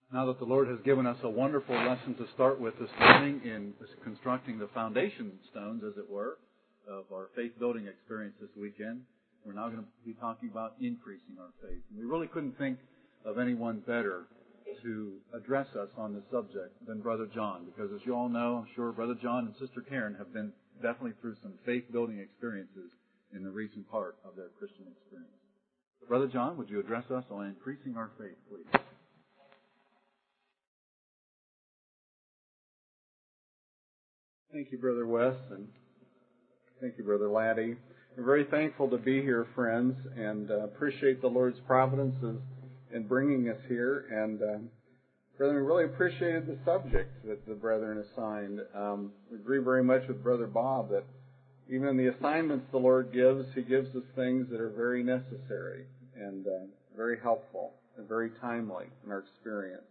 Now that the Lord has given us a wonderful lesson to start with this morning in constructing the foundation stones, as it were, of our faith-building experience this weekend, we're now going to be talking about increasing our faith. And we really couldn't think of anyone better to address us on this subject than Brother John, because as you all know, I'm sure Brother John and Sister Karen have been definitely through some faith-building experiences in the recent part of their Christian experience. Brother John, would you address us on increasing our faith, please? Thank you, Brother Wes, and thank you, Brother Laddie. We're very thankful to be here, friends, and appreciate the Lord's providences in bringing us here. And, brethren, we really appreciated the subject that the brethren assigned. We agree very much with Brother Bob that even in the assignments the Lord gives, He gives us things that are very necessary and very helpful and very timely in our experience.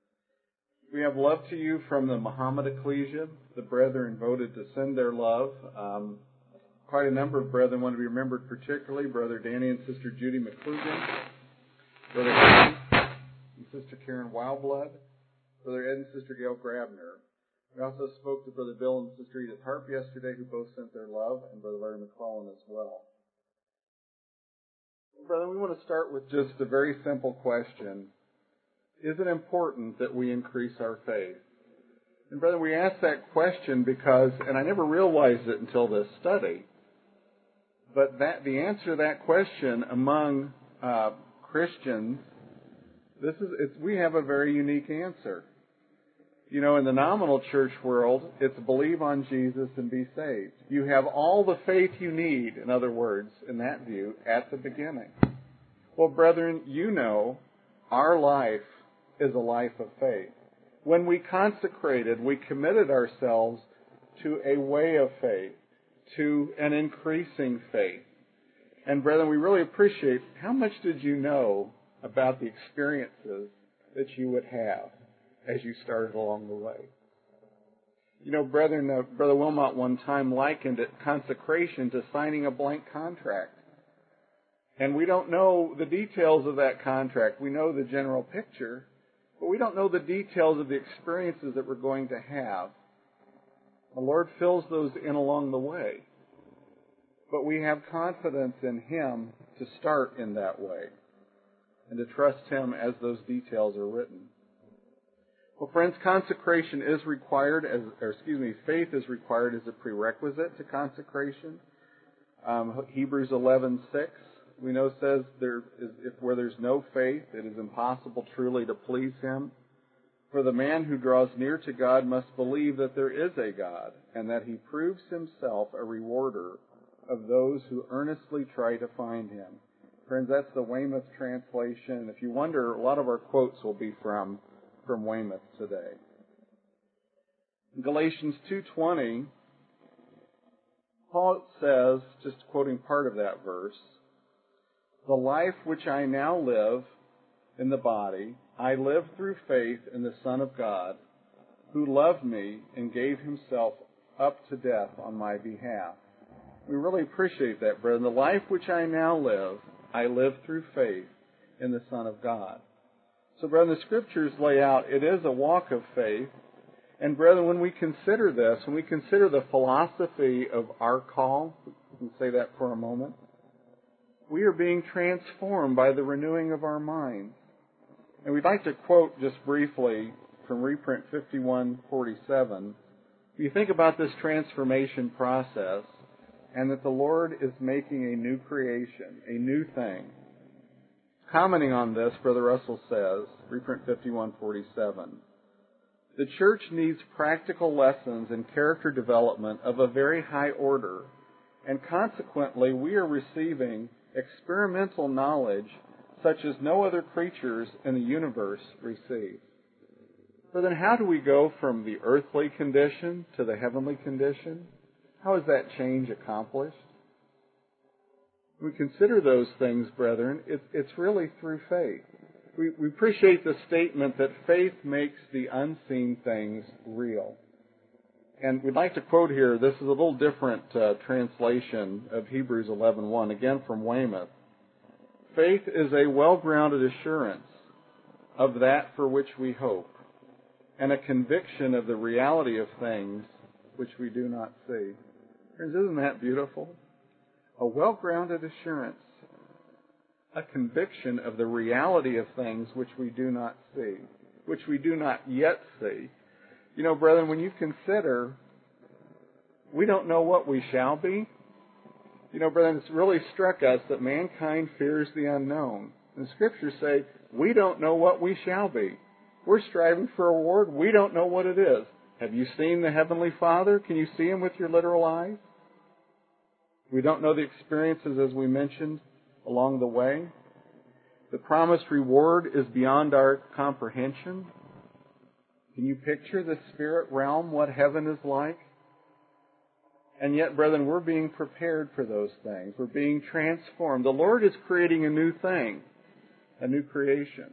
We have love to you from the Muhammad Ecclesia. The brethren voted to send their love. Quite a number of brethren want to be remembered, particularly Brother Danny and Sister Judy McClugan, Brother Ed and Sister Karen Wildblood, Brother Ed and Sister Gail Grabner. We also spoke to Brother Bill and Sister Edith Harp yesterday, who both sent their love, and Brother Larry McClellan as well. Brethren, we want to start with just a very simple question. Is it important that we increase our faith? And brethren, we ask that question because, and I never realized it until this study, but the answer to that question among Christians, we have a very unique answer. You know, in the nominal church world, it's believe on Jesus and be saved. You have all the faith you need, in other words, in that view, at the beginning. Well, brethren, you know, our life is a life of faith. When we consecrated, we committed ourselves to a way of faith, to an increasing faith. And brethren, we really appreciate how much did you know about the experiences that you would have as you started along the way. You know, brethren, Brother Wilmot one time likened it, consecration, to signing a blank contract. And we don't know the details of that contract. We know the general picture, but we don't know the details of the experiences that we're going to have. The Lord fills those in along the way. But we have confidence in Him to start in that way and to trust Him as those details are written. Well, friends, consecration is required, faith is required as a prerequisite to consecration. Hebrews 11:6. We know says where there's no faith, it is impossible truly to please Him. For the man who draws near to God must believe that there is a God, and that He proves Himself a rewarder of those who earnestly try to find Him. Friends, that's the Weymouth translation. If you wonder, a lot of our quotes will be from Weymouth today. In Galatians 2:20, Paul says, just quoting part of that verse, "The life which I now live in the body, I live through faith in the Son of God, who loved me and gave Himself up to death on my behalf." We really appreciate that, brethren. The life which I now live, I live through faith in the Son of God. So, brethren, the Scriptures lay out, it is a walk of faith. And, brethren, when we consider this, when we consider the philosophy of our call, we can say that for a moment, we are being transformed by the renewing of our minds. And we'd like to quote just briefly from reprint 5147. If you think about this transformation process, and that the Lord is making a new creation, a new thing. Commenting on this, Brother Russell says, reprint 5147, "The church needs practical lessons in character development of a very high order, and consequently we are receiving experimental knowledge such as no other creatures in the universe receive." But then how do we go from the earthly condition to the heavenly condition? How is that change accomplished? When we consider those things, brethren, it's really through faith. We appreciate the statement that faith makes the unseen things real. And we'd like to quote here, this is a little different translation of Hebrews 11:1, again from Weymouth. "Faith is a well-grounded assurance of that for which we hope, and a conviction of the reality of things which we do not see. Friends, isn't that beautiful? A well-grounded assurance, a conviction of the reality of things which we do not see, which we do not yet see. You know, brethren, when you consider we don't know what we shall be, you know, brethren, it's really struck us that mankind fears the unknown. And the Scriptures say we don't know what we shall be. We're striving for a reward. We don't know what it is. Have you seen the Heavenly Father? Can you see Him with your literal eyes? We don't know the experiences, as we mentioned, along the way. The promised reward is beyond our comprehension. Can you picture the spirit realm, what heaven is like? And yet, brethren, we're being prepared for those things. We're being transformed. The Lord is creating a new thing, a new creation.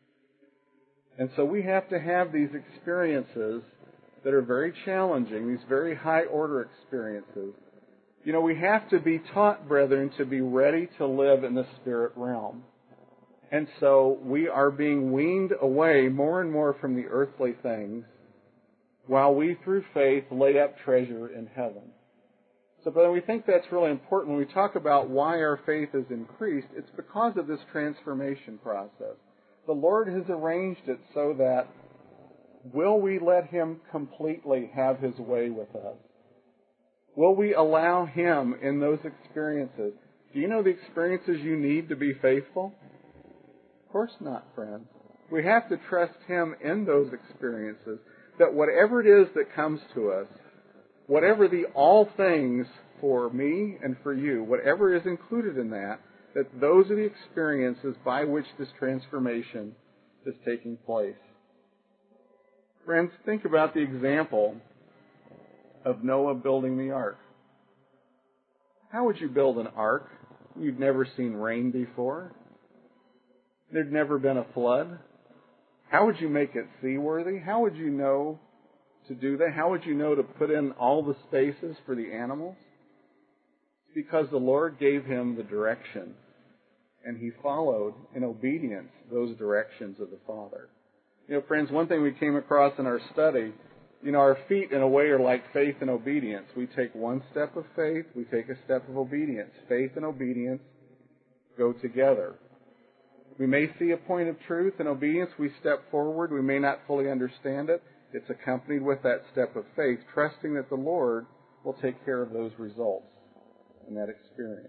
And so we have to have these experiences that are very challenging, these very high-order experiences. You know, we have to be taught, brethren, to be ready to live in the spirit realm. And so we are being weaned away more and more from the earthly things while we, through faith, lay up treasure in heaven. So, brethren, we think that's really important. When we talk about why our faith is increased, it's because of this transformation process. The Lord has arranged it so that will we let Him completely have His way with us? Will we allow Him in those experiences? Do you know the experiences you need to be faithful? Of course not, friends. We have to trust Him in those experiences, that whatever it is that comes to us, whatever the all things for me and for you, whatever is included in that, that those are the experiences by which this transformation is taking place. Friends, think about the example of Noah building the ark. How would you build an ark? You'd never seen rain before. There'd never been a flood. How would you make it seaworthy? How would you know to do that? How would you know to put in all the spaces for the animals? Because the Lord gave him the direction, and he followed in obedience those directions of the Father. You know, friends, one thing we came across in our study, you know, our feet in a way are like faith and obedience. We take one step of faith, we take a step of obedience. Faith and obedience go together. We may see a point of truth and obedience, we step forward, we may not fully understand it. It's accompanied with that step of faith, trusting that the Lord will take care of those results in that experience.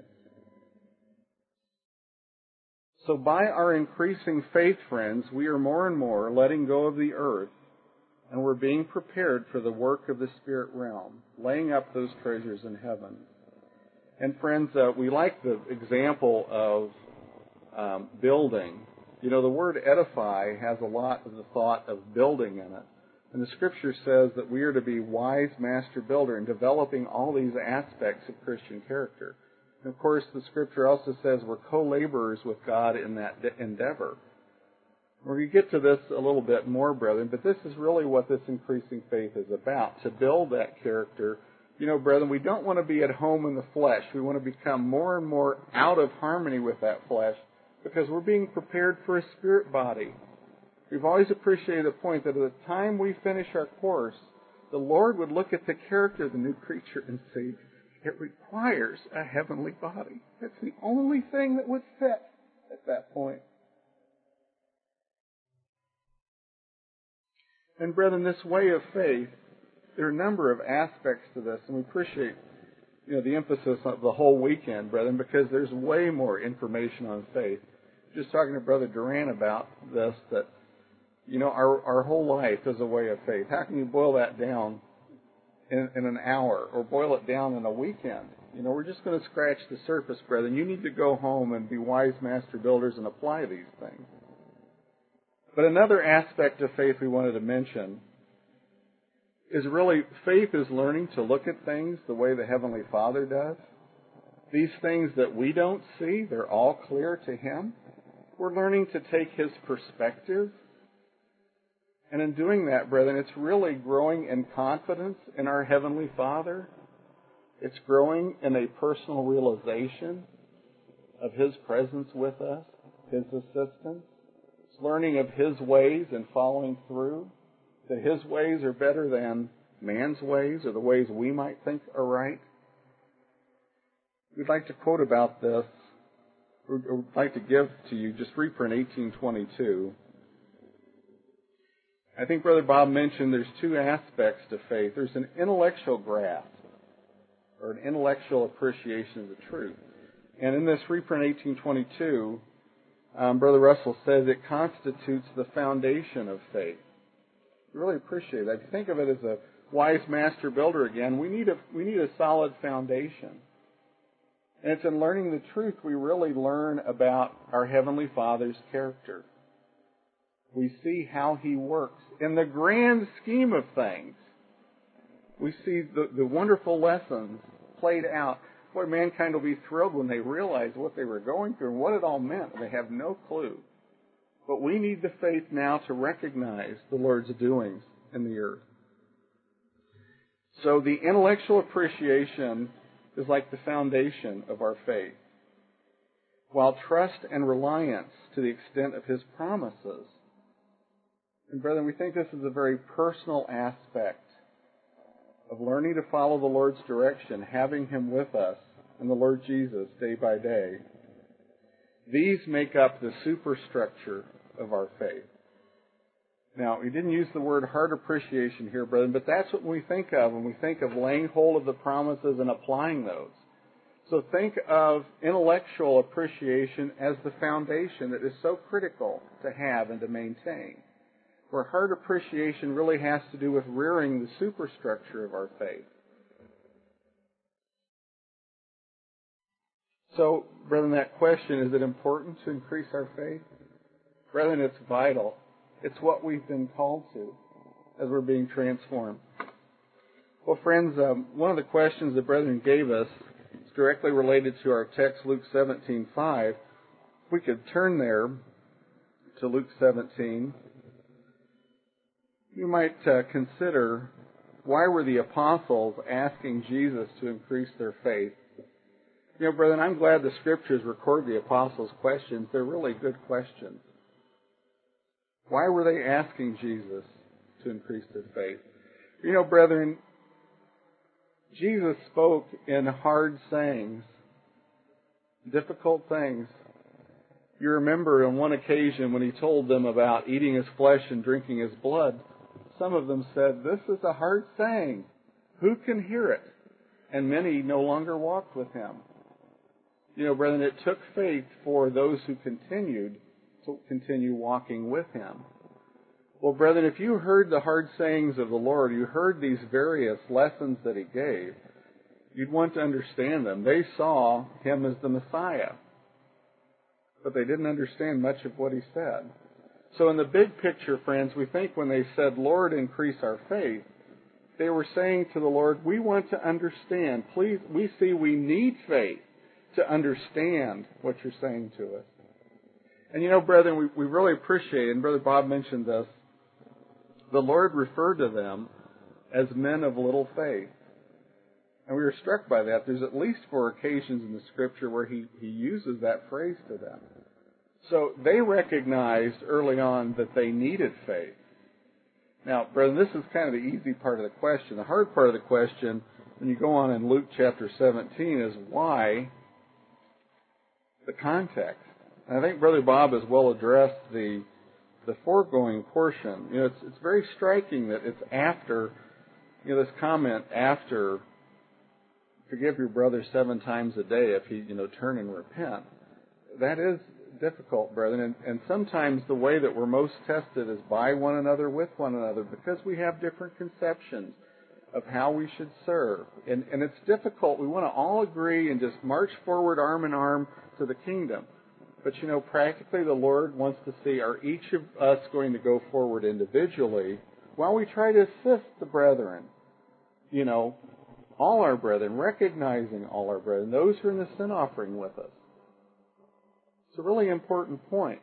So by our increasing faith, friends, we are more and more letting go of the earth, and we're being prepared for the work of the spirit realm, laying up those treasures in heaven. And friends, we like the example of building. You know, the word edify has a lot of the thought of building in it. And the Scripture says that we are to be wise master builder in developing all these aspects of Christian character. And of course, the Scripture also says we're co-laborers with God in that endeavor. We're going to get to this a little bit more, brethren, but this is really what this increasing faith is about, to build that character. You know, brethren, we don't want to be at home in the flesh. We want to become more and more out of harmony with that flesh because we're being prepared for a spirit body. We've always appreciated the point that at the time we finish our course, the Lord would look at the character of the new creature and say, it requires a heavenly body. That's the only thing that would fit at that point. And brethren, this way of faith, there are a number of aspects to this, and we appreciate, you know, the emphasis of the whole weekend, brethren, because there's way more information on faith. Just talking to Brother Duran about this, that, you know, our whole life is a way of faith. How can you boil that down in an hour or boil it down in a weekend? You know, we're just going to scratch the surface, brethren. You need to go home and be wise master builders and apply these things. But another aspect of faith we wanted to mention is really faith is learning to look at things the way the Heavenly Father does. These things that we don't see, they're all clear to Him. We're learning to take His perspective. And in doing that, brethren, it's really growing in confidence in our Heavenly Father. It's growing in a personal realization of His presence with us, His assistance. It's learning of His ways and following through, that His ways are better than man's ways or the ways we might think are right. We'd like to quote about this, or would like to give to you just reprint 1822. I think Brother Bob mentioned there's two aspects to faith. There's an intellectual grasp, or an intellectual appreciation of the truth. And in this reprint 1822, Brother Russell says it constitutes the foundation of faith. We really appreciate that. If you think of it as a wise master builder again, we need a solid foundation. And it's in learning the truth we really learn about our Heavenly Father's character. We see how He works. In the grand scheme of things, we see the wonderful lessons played out. Boy, mankind will be thrilled when they realize what they were going through and what it all meant. They have no clue. But we need the faith now to recognize the Lord's doings in the earth. So the intellectual appreciation is like the foundation of our faith, while trust and reliance to the extent of His promises. And brethren, we think this is a very personal aspect of learning to follow the Lord's direction, having Him with us and the Lord Jesus day by day. These make up the superstructure of our faith. Now, we didn't use the word heart appreciation here, brethren, but that's what we think of when we think of laying hold of the promises and applying those. So think of intellectual appreciation as the foundation that is so critical to have and to maintain, where heart appreciation really has to do with rearing the superstructure of our faith. So, brethren, that question, is it important to increase our faith? Brethren, it's vital. It's what we've been called to as we're being transformed. Well, friends, one of the questions the brethren gave us is directly related to our text, Luke 17:5. If we could turn there to Luke 17, you might consider, why were the apostles asking Jesus to increase their faith? You know, brethren, I'm glad the Scriptures record the apostles' questions. They're really good questions. Why were they asking Jesus to increase their faith? You know, brethren, Jesus spoke in hard sayings, difficult things. You remember on one occasion when He told them about eating His flesh and drinking His blood, some of them said, "This is a hard saying. Who can hear it?" And many no longer walked with Him. You know, brethren, it took faith for those who continued to continue walking with Him. Well, brethren, if you heard the hard sayings of the Lord, you heard these various lessons that He gave, you'd want to understand them. They saw Him as the Messiah, but they didn't understand much of what He said. So in the big picture, friends, we think when they said, "Lord, increase our faith," they were saying to the Lord, we want to understand. Please, we see we need faith to understand what you're saying to us. And you know, brethren, we really appreciate, and Brother Bob mentioned this, the Lord referred to them as men of little faith. And we were struck by that. There's at least 4 occasions in the Scripture where He uses that phrase to them. So they recognized early on that they needed faith. Now, brethren, this is kind of the easy part of the question. The hard part of the question, when you go on in Luke chapter 17, is why, the context. And I think Brother Bob has well addressed the foregoing portion. You know, it's very striking that it's after, you know, this comment after, forgive your brother 7 times a day if he, turn and repent. That is difficult, brethren. And sometimes the way that we're most tested is by one another, with one another, because we have different conceptions of how we should serve. And it's difficult. We want to all agree and just march forward arm in arm to the kingdom. But, practically the Lord wants to see, are each of us going to go forward individually while we try to assist the brethren? All our brethren, recognizing all our brethren, those who are in the sin offering with us. It's a really important point.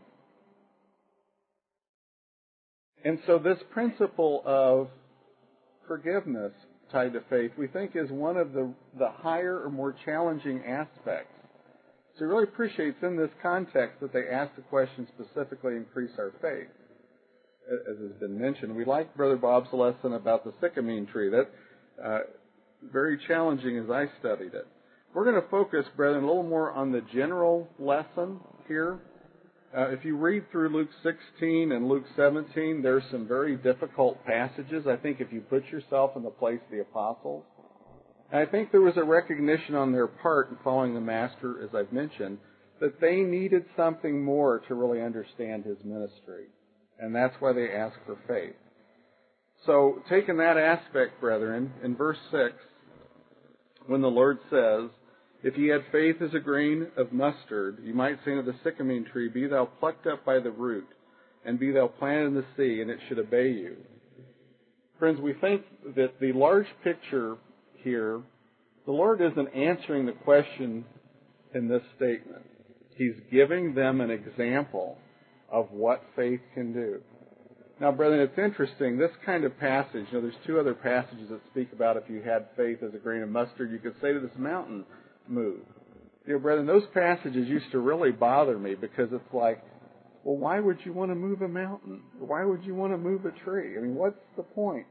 And so this principle of forgiveness tied to faith, we think, is one of the higher or more challenging aspects. So he really appreciates in this context that they ask the question specifically, increase our faith. As has been mentioned, we like Brother Bob's lesson about the sycamine tree. That very challenging as I studied it. We're going to focus, brethren, a little more on the general lesson here. If you read through Luke 16 and Luke 17, there's some very difficult passages. I think if you put yourself in the place of the apostles, and I think there was a recognition on their part in following the Master, as I've mentioned, that they needed something more to really understand his ministry. And that's why they ask for faith. So, taking that aspect, brethren, in verse 6, when the Lord says, if ye had faith as a grain of mustard, you might say to the sycamine tree, be thou plucked up by the root, and be thou planted in the sea, and it should obey you. Friends, we think that the large picture here, the Lord isn't answering the question in this statement. He's giving them an example of what faith can do. Now, brethren, it's interesting, this kind of passage, there's two other passages that speak about if you had faith as a grain of mustard, you could say to this mountain, move. Brethren, those passages used to really bother me because it's like, well, why would you want to move a mountain? Why would you want to move a tree? I mean, what's the point?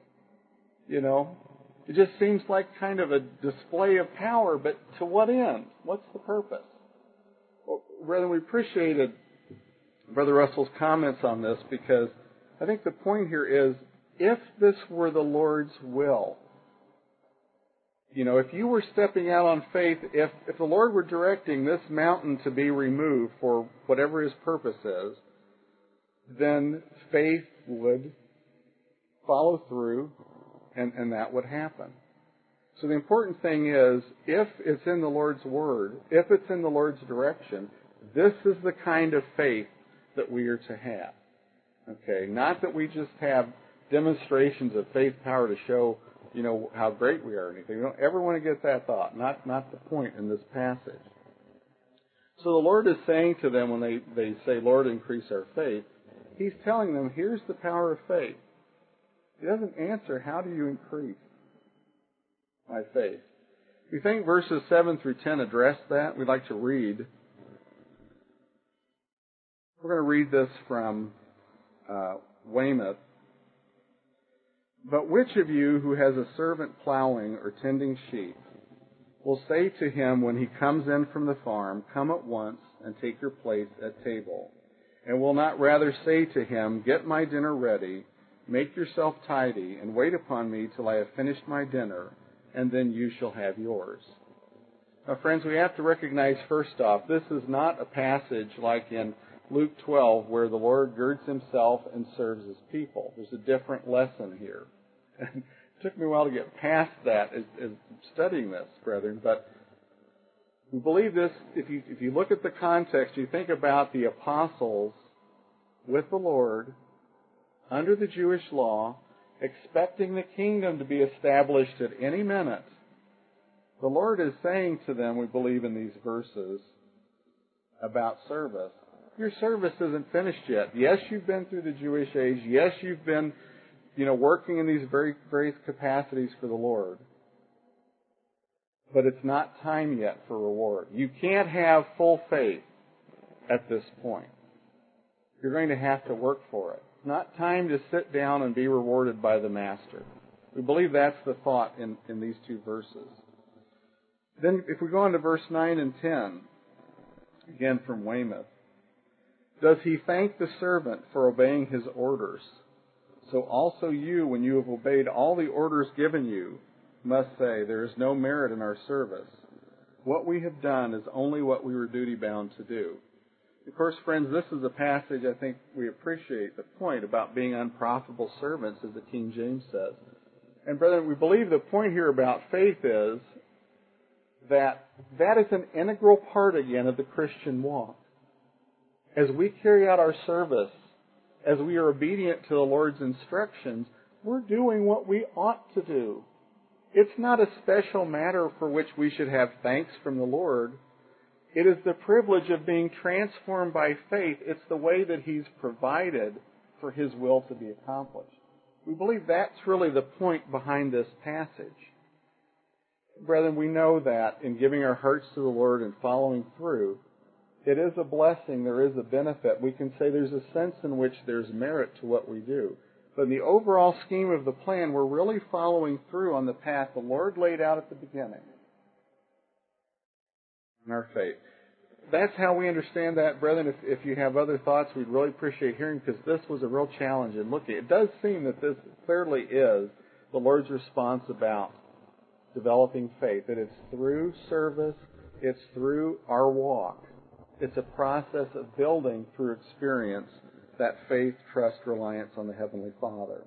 It just seems like kind of a display of power, but to what end? What's the purpose? Well, brethren, we appreciated Brother Russell's comments on this because I think the point here is, if this were the Lord's will, if you were stepping out on faith, if the Lord were directing this mountain to be removed for whatever his purpose is, then faith would follow through and that would happen. So the important thing is, if it's in the Lord's Word, if it's in the Lord's direction, this is the kind of faith that we are to have. Okay, not that we just have demonstrations of faith power to show, how great we are or anything. We don't ever want to get that thought. Not the point in this passage. So the Lord is saying to them when they say, Lord, increase our faith, he's telling them, here's the power of faith. He doesn't answer, how do you increase my faith? We think verses 7 through 10 address that. We'd like to read. We're going to read this from Weymouth. But which of you who has a servant plowing or tending sheep will say to him when he comes in from the farm, come at once and take your place at table, and will not rather say to him, get my dinner ready, make yourself tidy, and wait upon me till I have finished my dinner, and then you shall have yours. Now, friends, we have to recognize first off, this is not a passage like in Luke 12 where the Lord girds himself and serves his people. There's a different lesson here. And it took me a while to get past that as studying this, brethren, but we believe this, if you look at the context, you think about the apostles with the Lord under the Jewish law, expecting the kingdom to be established at any minute. The Lord is saying to them, we believe in these verses, about service. Your service isn't finished yet. Yes, you've been through the Jewish age. Yes, you've been, working in these various capacities for the Lord. But it's not time yet for reward. You can't have full faith at this point. You're going to have to work for it. It's not time to sit down and be rewarded by the Master. We believe that's the thought in these two verses. Then if we go on to verse 9 and 10, again from Weymouth, does he thank the servant for obeying his orders? So also you, when you have obeyed all the orders given you, must say, there is no merit in our service. What we have done is only what we were duty-bound to do. Of course, friends, this is a passage I think we appreciate the point about being unprofitable servants, as the King James says. And brethren, we believe the point here about faith is that is an integral part again of the Christian walk. As we carry out our service, as we are obedient to the Lord's instructions, we're doing what we ought to do. It's not a special matter for which we should have thanks from the Lord. It is the privilege of being transformed by faith. It's the way that He's provided for His will to be accomplished. We believe that's really the point behind this passage. Brethren, we know that in giving our hearts to the Lord and following through, It is a blessing. There is a benefit. We can say there's a sense in which there's merit to what we do. But in the overall scheme of the plan, we're really following through on the path the Lord laid out at the beginning in our faith. That's how we understand that, brethren. If you have other thoughts, we'd really appreciate hearing, because this was a real challenge in looking. It does seem that this clearly is the Lord's response about developing faith, that it's through service, it's through our walk. It's a process of building through experience that faith, trust, reliance on the Heavenly Father.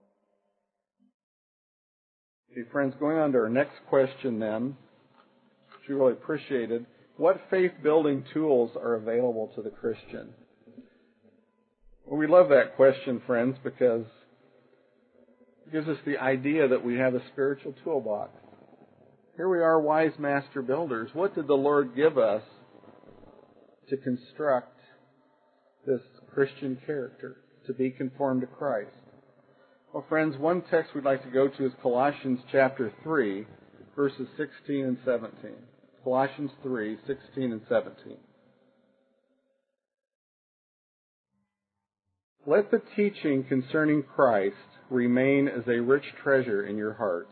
Okay, friends, going on to our next question then, which we really appreciated. What faith-building tools are available to the Christian? Well, we love that question, friends, because it gives us the idea that we have a spiritual toolbox. Here we are, wise master builders. What did the Lord give us to construct this Christian character, to be conformed to Christ? Well, friends, one text we'd like to go to is Colossians chapter 3, verses 16 and 17. Colossians 3, 16 and 17. Let the teaching concerning Christ remain as a rich treasure in your hearts.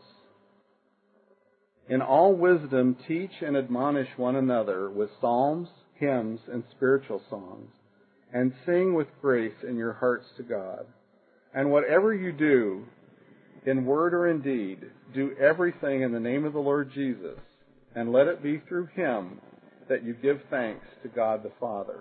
In all wisdom teach and admonish one another with psalms, hymns, and spiritual songs, and sing with grace in your hearts to God. And whatever you do, in word or in deed, do everything in the name of the Lord Jesus, and let it be through Him that you give thanks to God the Father.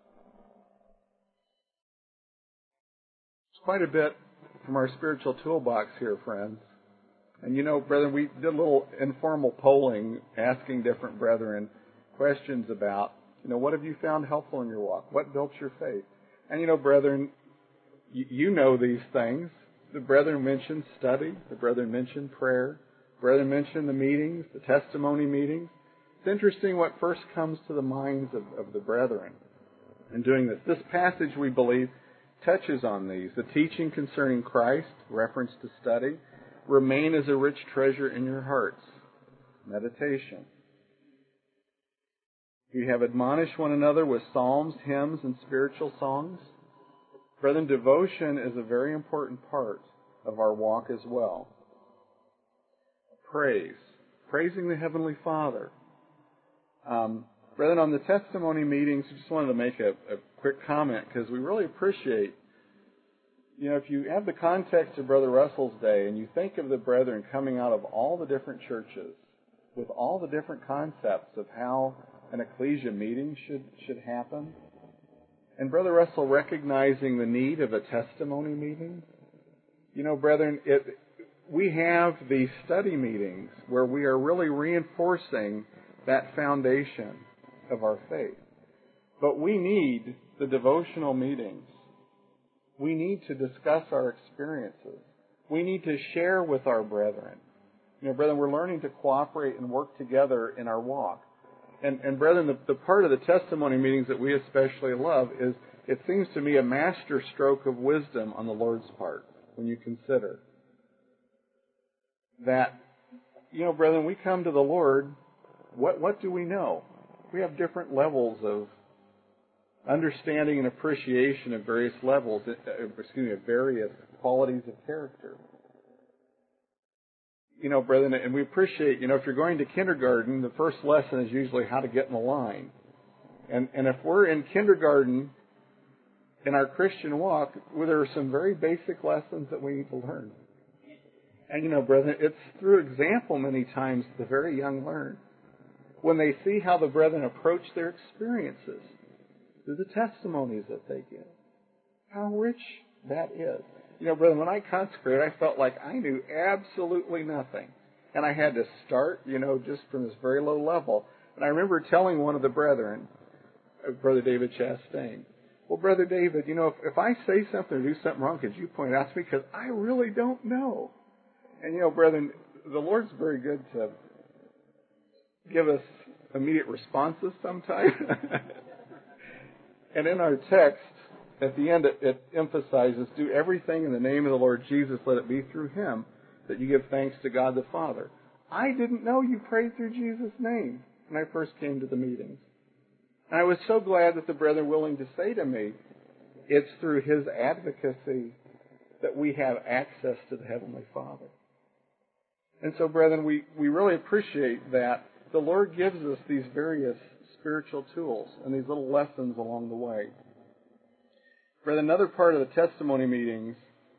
It's quite a bit from our spiritual toolbox here, friends. And you know, brethren, we did a little informal polling asking different brethren questions about, what have you found helpful in your walk? What built your faith? And you know, brethren, you know these things. The brethren mentioned study. The brethren mentioned prayer. The brethren mentioned the meetings, the testimony meetings. It's interesting what first comes to the minds of the brethren in doing this. This passage, we believe, touches on these. The teaching concerning Christ, reference to study, remain as a rich treasure in your hearts. Meditation. You have admonished one another with psalms, hymns, and spiritual songs. Brethren, devotion is a very important part of our walk as well. Praise. Praising the Heavenly Father. Brethren, on the testimony meetings, I just wanted to make a quick comment, because we really appreciate, if you have the context of Brother Russell's day and you think of the brethren coming out of all the different churches with all the different concepts of how an ecclesia meeting should happen, and Brother Russell recognizing the need of a testimony meeting, brethren, we have these study meetings where we are really reinforcing that foundation of our faith. But we need the devotional meetings. We need to discuss our experiences. We need to share with our brethren. Brethren, we're learning to cooperate and work together in our walk. And brethren, the part of the testimony meetings that we especially love is, it seems to me, a master stroke of wisdom on the Lord's part, when you consider that, brethren, we come to the Lord, what do we know? We have different levels of understanding and appreciation of various levels, of various qualities of character. Brethren, and we appreciate, if you're going to kindergarten, the first lesson is usually how to get in the line. And if we're in kindergarten in our Christian walk, there are some very basic lessons that we need to learn. And brethren, it's through example many times the very young learn. When they see how the brethren approach their experiences, through the testimonies that they give, how rich that is. Brethren, when I consecrated, I felt like I knew absolutely nothing. And I had to start, just from this very low level. And I remember telling one of the brethren, Brother David Chastain, well, Brother David, if I say something or do something wrong, could you point it out to me? Because I really don't know. And, brethren, the Lord's very good to give us immediate responses sometimes. And in our text, at the end, it emphasizes, do everything in the name of the Lord Jesus, let it be through Him that you give thanks to God the Father. I didn't know you prayed through Jesus' name when I first came to the meetings. And I was so glad that the brethren were willing to say to me, it's through his advocacy that we have access to the Heavenly Father. And so, brethren, we really appreciate that the Lord gives us these various spiritual tools and these little lessons along the way. Brethren, another part of the testimony meetings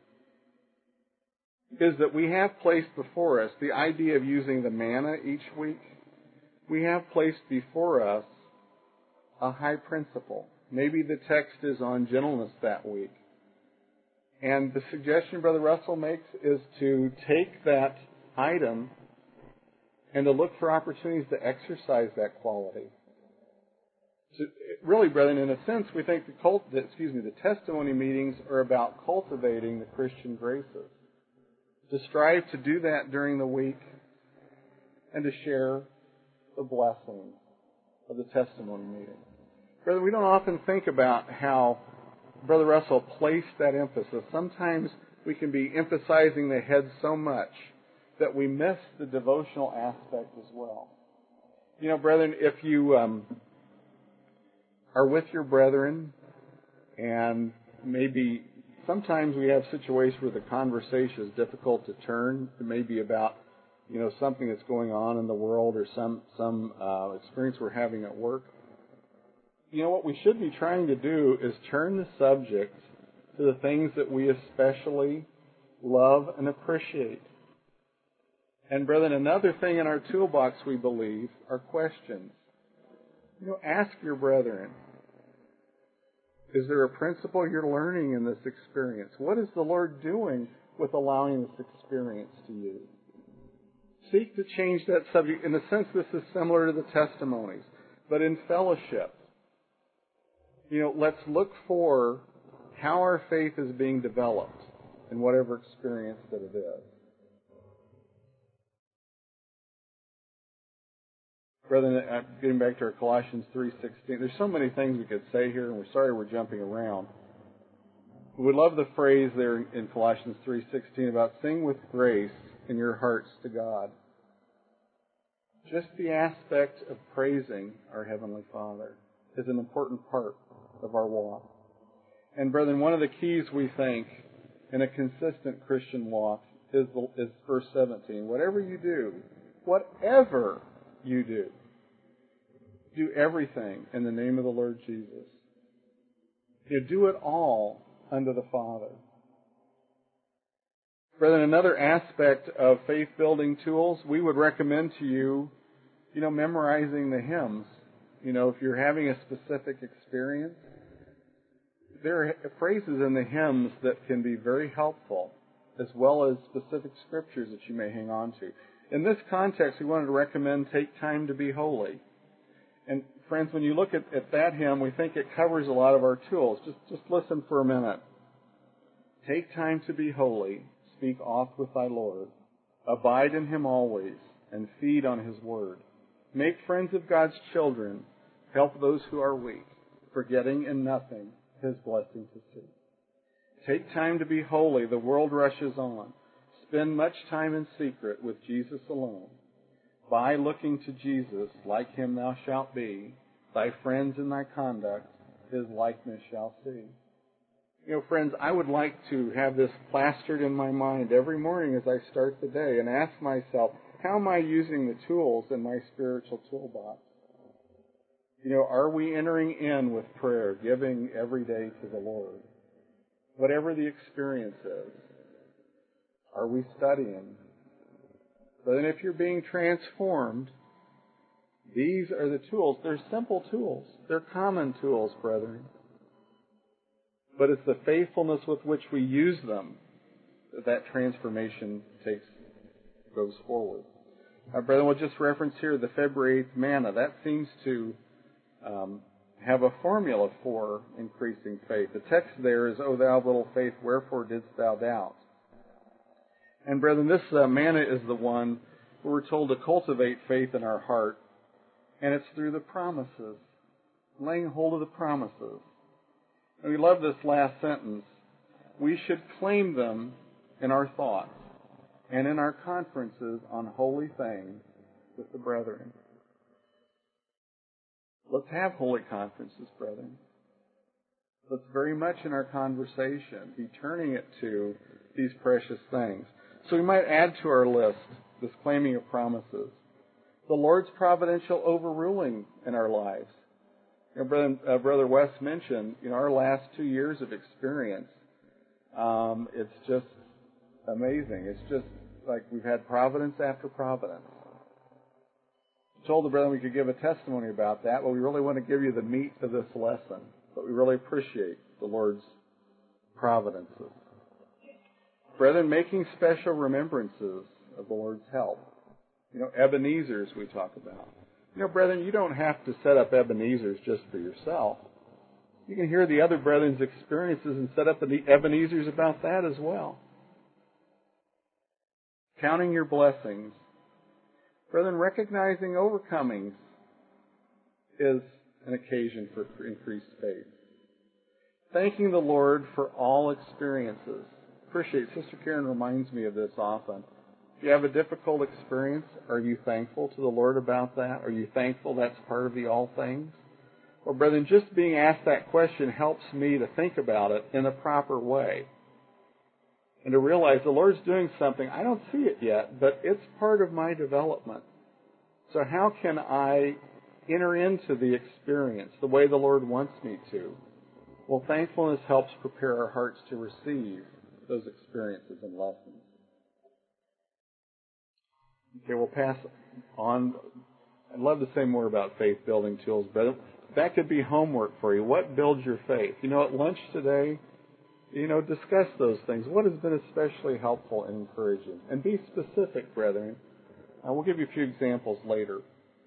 is that we have placed before us the idea of using the manna each week. We have placed before us a high principle. Maybe the text is on gentleness that week. And the suggestion Brother Russell makes is to take that item and to look for opportunities to exercise that quality. So really, brethren, in a sense, we think the testimony meetings are about cultivating the Christian graces. To strive to do that during the week and to share the blessings of the testimony meeting. Brother, we don't often think about how Brother Russell placed that emphasis. Sometimes we can be emphasizing the head so much that we miss the devotional aspect as well. You know, brethren, if you are with your brethren and maybe sometimes we have situations where the conversation is difficult to turn. It may be about, something that's going on in the world or some experience we're having at work. What we should be trying to do is turn the subject to the things that we especially love and appreciate. And brethren, another thing in our toolbox, we believe, are questions. Ask your brethren, is there a principle you're learning in this experience? What is the Lord doing with allowing this experience to you? Seek to change that subject. In a sense, this is similar to the testimonies, but in fellowship. Let's look for how our faith is being developed in whatever experience that it is. Brethren, getting back to our Colossians 3:16, there's so many things we could say here, and we're sorry we're jumping around. We love the phrase there in Colossians 3:16 about sing with grace in your hearts to God. Just the aspect of praising our Heavenly Father is an important part of our walk. And brethren, one of the keys we think in a consistent Christian walk is verse 17. Whatever you do, do everything in the name of the Lord Jesus. Do it all unto the Father. Brethren, another aspect of faith-building tools, we would recommend to you, memorizing the hymns. If you're having a specific experience, there are phrases in the hymns that can be very helpful, as well as specific scriptures that you may hang on to. In this context, we wanted to recommend Take Time to Be Holy. And friends, when you look at that hymn, we think it covers a lot of our tools. Just listen for a minute. Take time to be holy, speak oft with thy Lord. Abide in him always, and feed on his word. Make friends of God's children, help those who are weak, forgetting in nothing his blessing to see. Take time to be holy, the world rushes on. Spend much time in secret with Jesus alone. By looking to Jesus, like him thou shalt be. Thy friends in thy conduct his likeness shall see. Friends, I would like to have this plastered in my mind every morning as I start the day and ask myself, how am I using the tools in my spiritual toolbox? Are we entering in with prayer, giving every day to the Lord? Whatever the experience is. Are we studying? But then if you're being transformed, these are the tools. They're simple tools. They're common tools, brethren. But it's the faithfulness with which we use them that transformation goes forward. Brethren, we'll just reference here the February 8th manna. That seems to have a formula for increasing faith. The text there is, O thou of little faith, wherefore didst thou doubt? And brethren, this manna is the one where we're told to cultivate faith in our heart. And it's through the promises, laying hold of the promises. And we love this last sentence. We should claim them in our thoughts and in our conferences on holy things with the brethren. Let's have holy conferences, brethren. Let's very much in our conversation be turning it to these precious things. So we might add to our list this claiming of promises. The Lord's providential overruling in our lives. Brother Wes mentioned, our last 2 years of experience. It's just amazing. It's just like we've had providence after providence. I told the brethren we could give a testimony about that, but we really want to give you the meat of this lesson. But we really appreciate the Lord's providences. Brethren, making special remembrances of the Lord's help. Ebenezer's we talk about. Brethren, you don't have to set up Ebenezer's just for yourself. You can hear the other brethren's experiences and set up the Ebenezer's about that as well. Counting your blessings. Brethren, recognizing overcomings is an occasion for increased faith. Thanking the Lord for all experiences. Appreciate, Sister Karen reminds me of this often. If you have a difficult experience, are you thankful to the Lord about that? Are you thankful that's part of the all things? Well, brethren, just being asked that question helps me to think about it in a proper way. And to realize the Lord's doing something. I don't see it yet, but it's part of my development. So how can I enter into the experience the way the Lord wants me to? Well, thankfulness helps prepare our hearts to receive those experiences and lessons. Okay, we'll pass on. I'd love to say more about faith-building tools, but that could be homework for you. What builds your faith? At lunch today, discuss those things. What has been especially helpful and encouraging? And be specific, brethren. We'll give you a few examples later.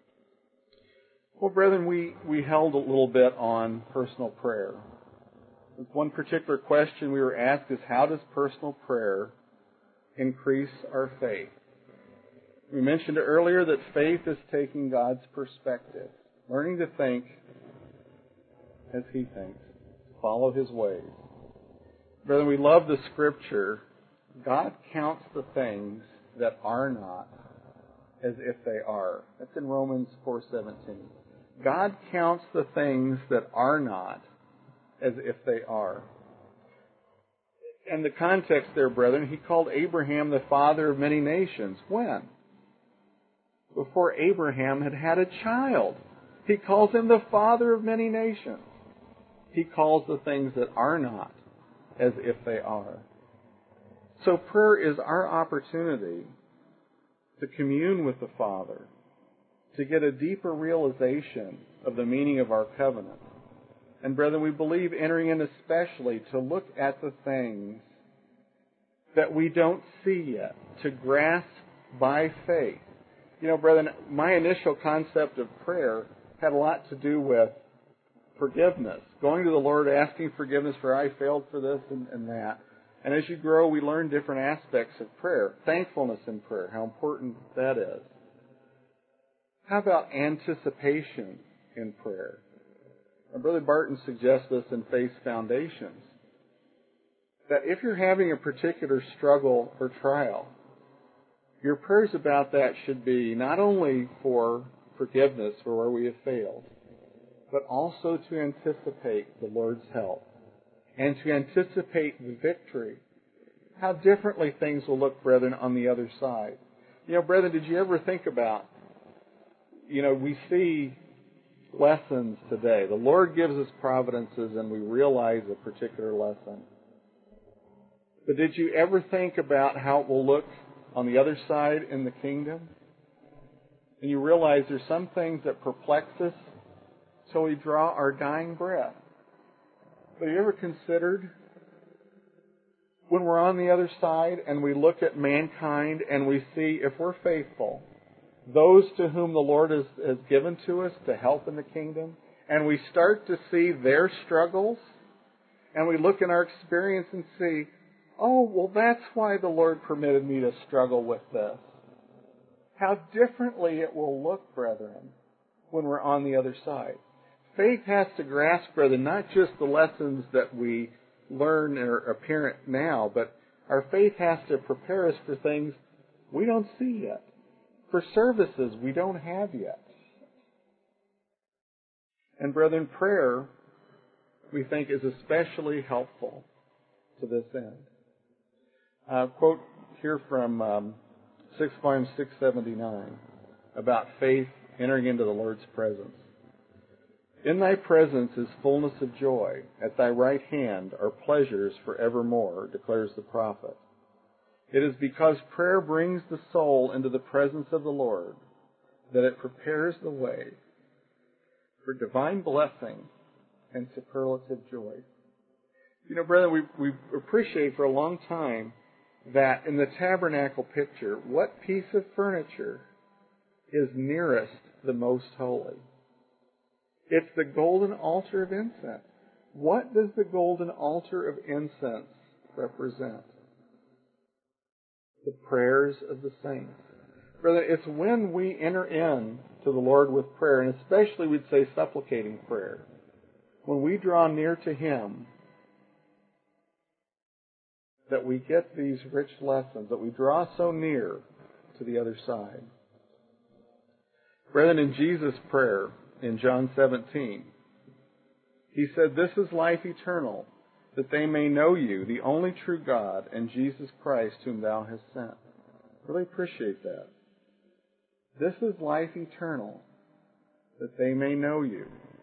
Well, brethren, we held a little bit on personal prayer. One particular question we were asked is, how does personal prayer increase our faith? We mentioned earlier that faith is taking God's perspective, learning to think as He thinks, follow His ways. Brethren, we love the Scripture. God counts the things that are not as if they are. That's in Romans 4:17. God counts the things that are not as if they are. And the context there, brethren, He called Abraham the father of many nations. When? Before Abraham had had a child. He calls him the father of many nations. He calls the things that are not as if they are. So prayer is our opportunity to commune with the Father, to get a deeper realization of the meaning of our covenant. And brethren, we believe entering in especially to look at the things that we don't see yet, to grasp by faith. Brethren, my initial concept of prayer had a lot to do with forgiveness. Going to the Lord, asking forgiveness for I failed for this and that. And as you grow, we learn different aspects of prayer. Thankfulness in prayer, how important that is. How about anticipation in prayer? And Brother Barton suggests this in Faith Foundations. That if you're having a particular struggle or trial, your prayers about that should be not only for forgiveness for where we have failed, but also to anticipate the Lord's help and to anticipate the victory. How differently things will look, brethren, on the other side. Brethren, did you ever think about, we see lessons today. The Lord gives us providences and we realize a particular lesson. But did you ever think about how it will look on the other side in the kingdom? And you realize there's some things that perplex us till we draw our dying breath. But have you ever considered when we're on the other side and we look at mankind and we see, if we're faithful, those to whom the Lord has given to us to help in the kingdom, and we start to see their struggles, and we look in our experience and see, oh, well, that's why the Lord permitted me to struggle with this. How differently it will look, brethren, when we're on the other side. Faith has to grasp, brethren, not just the lessons that we learn and are apparent now, but our faith has to prepare us for things we don't see yet, for services we don't have yet. And brethren, prayer, we think, is especially helpful to this end. Quote here from 6 volume 679 about faith entering into the Lord's presence. In thy presence is fullness of joy. At thy right hand are pleasures forevermore, declares the prophet. It is because prayer brings the soul into the presence of the Lord that it prepares the way for divine blessing and superlative joy. You know, brethren, we appreciate for a long time that in the tabernacle picture, what piece of furniture is nearest the most holy? It's the golden altar of incense. What does the golden altar of incense represent? The prayers of the saints. Brother, it's when we enter in to the Lord with prayer, and especially we'd say supplicating prayer, when we draw near to Him, that we get these rich lessons, that we draw so near to the other side. Brethren, in Jesus' prayer in John 17, He said, "This is life eternal, that they may know you, the only true God, and Jesus Christ, whom thou hast sent." Really appreciate that. This is life eternal, that they may know you.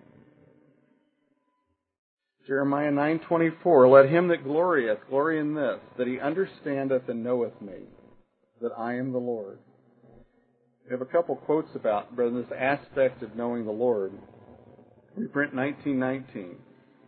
Jeremiah 9:24, "Let him that glorieth glory in this, that he understandeth and knoweth me, that I am the Lord." We have a couple quotes about, brethren, this aspect of knowing the Lord. Reprint 19:19.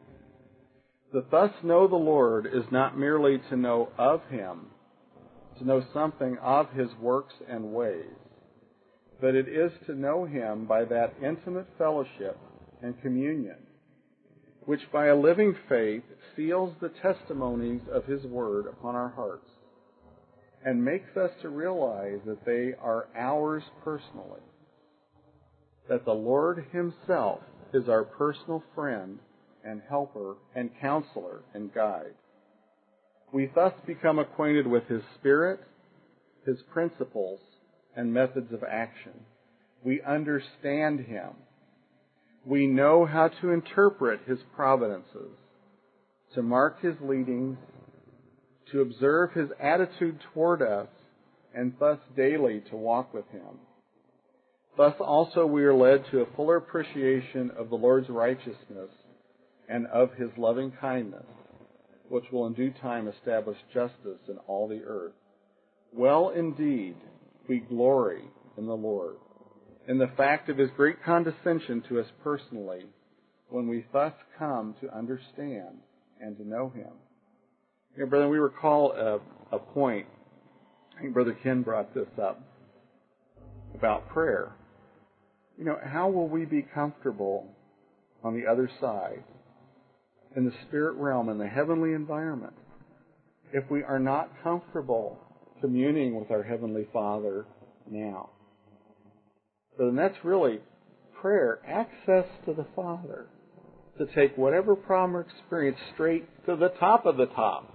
"The thus know the Lord is not merely to know of Him, to know something of His works and ways, but it is to know Him by that intimate fellowship and communion, which by a living faith seals the testimonies of His Word upon our hearts, and makes us to realize that they are ours personally, that the Lord Himself is our personal friend and helper and counselor and guide. We thus become acquainted with His Spirit, His principles, and methods of action. We understand Him. We know how to interpret His providences, to mark His leadings, to observe His attitude toward us, and thus daily to walk with Him. Thus also we are led to a fuller appreciation of the Lord's righteousness and of His loving kindness, which will in due time establish justice in all the earth. Well, indeed, we glory in the Lord, in the fact of His great condescension to us personally, when we thus come to understand and to know Him. You know, brethren, we recall a point, I think Brother Ken brought this up, about prayer. You know, how will we be comfortable on the other side, in the spirit realm, in the heavenly environment, if we are not comfortable communing with our Heavenly Father now? So then that's really prayer, access to the Father, to take whatever problem or experience straight to the top of the top.